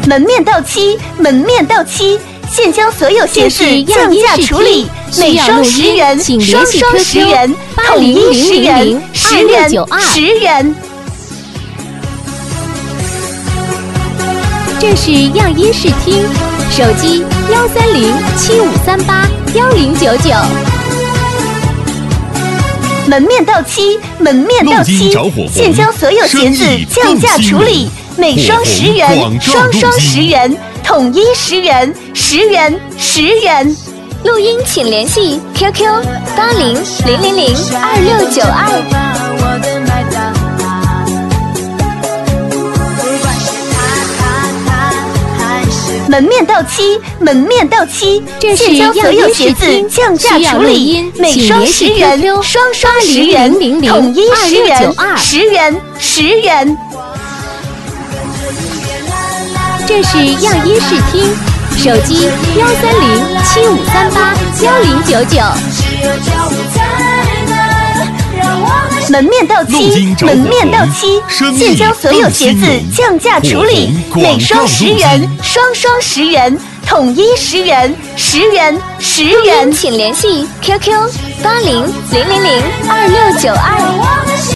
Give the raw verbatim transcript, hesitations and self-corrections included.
门面到期，门面到期，现将所有鞋子降价处理，每双十元，双双十元，统一十元，十元，十元。 这是样衣试听，手机幺三零七五三八幺零九九。 门面到期，门面到期，现将所有鞋子降价处理，每双十元，双双十元，统一十元，十元，十元。 录音请联系 Q Q 八零零零零二六九二。 门面到期，门面到期，现将所有鞋子降价处理，每双十元，双双十元，统一十元，十元，十元。 这是样衣试听，手机幺三零七五三八幺零九九。 门面到期，门面到期，现将所有鞋子降价处理，每双十元，双双十元，统一十元，十元，十元。 请联系 Q Q 八零零零零二六九二。